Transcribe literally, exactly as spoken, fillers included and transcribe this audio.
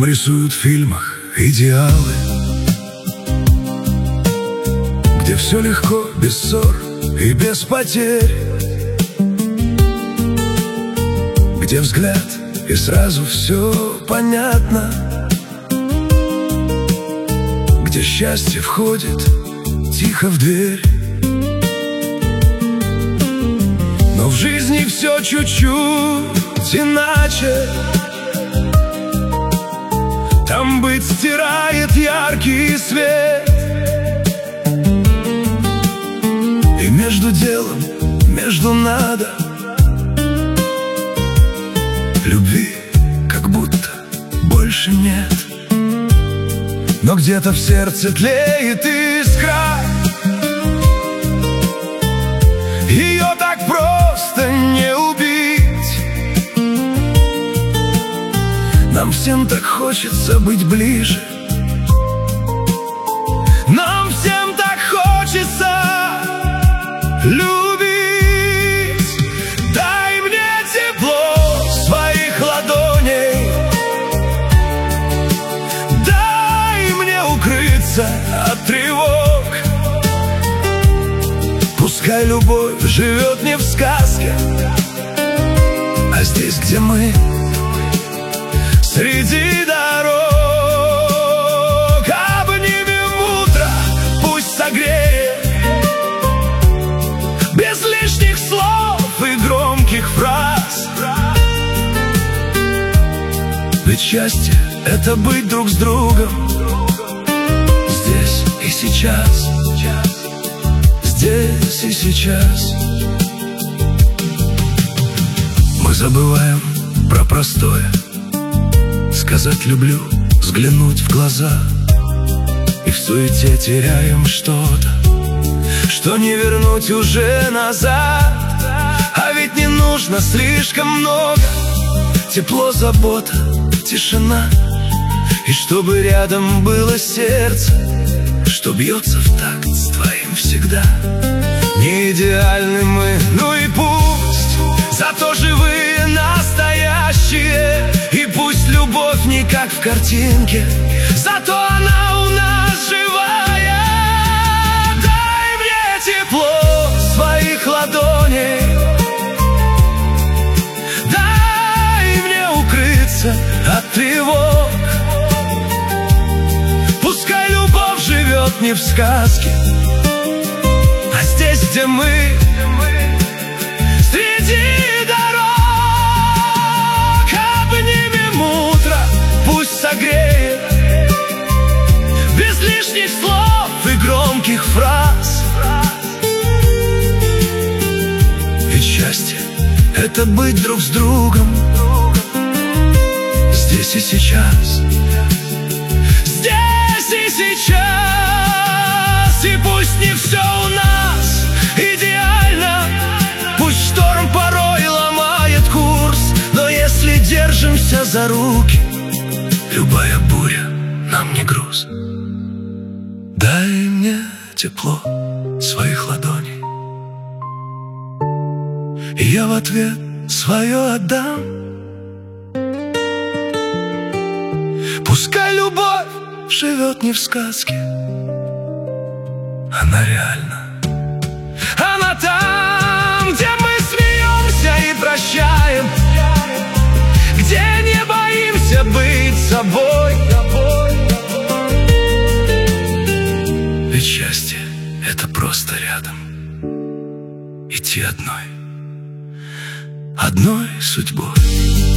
рисуют в фильмах идеалы, где все легко, без ссор и без потерь, где взгляд и сразу все понятно, где счастье входит тихо в дверь. Но в жизни все чуть-чуть иначе. Там быть стирает яркий свет, и между делом, между надо, любви как будто больше нет. Но где-то в сердце тлеет искра, ее так просто не убить. Нам всем так хочется быть ближе, нам всем так хочется любить. Дай мне тепло своих ладоней, дай мне укрыться от тревог. Пускай любовь живет не в сказке, а здесь, где мы, среди дорог. Обнимем утро, пусть согреет, без лишних слов и громких фраз. Ведь счастье — это быть друг с другом здесь и сейчас, здесь и сейчас. Мы забываем про простое: сказать «люблю», взглянуть в глаза. И в суете теряем что-то, что не вернуть уже назад. А ведь не нужно слишком много: тепло, забота, тишина. И чтобы рядом было сердце, что бьется в такт с твоим всегда. Не идеальны мы, ну и пусть, зато живые, настоящие. И пусть любовь не как в картинке, зато она у нас живая. Дай мне тепло своих ладоней, дай мне укрыться от тревог. Пускай любовь живет не в сказке, а здесь, где мы, среди дорог. Обнимем утро, пусть согреет, без лишних слов и громких фраз. Ведь счастье — это быть друг с другом здесь и сейчас, здесь и сейчас. И пусть не все у нас идеально, пусть шторм порой ломает курс, но если держимся за руки, любая буря нам не груз. Дай мне тепло своих ладоней, и я в ответ свое отдам. Пускай любовь живет не в сказке, она реальна. Она там, где мы смеемся и прощаем, где не боимся быть собой. Ведь счастье — это просто рядом, идти одной, одной судьбой.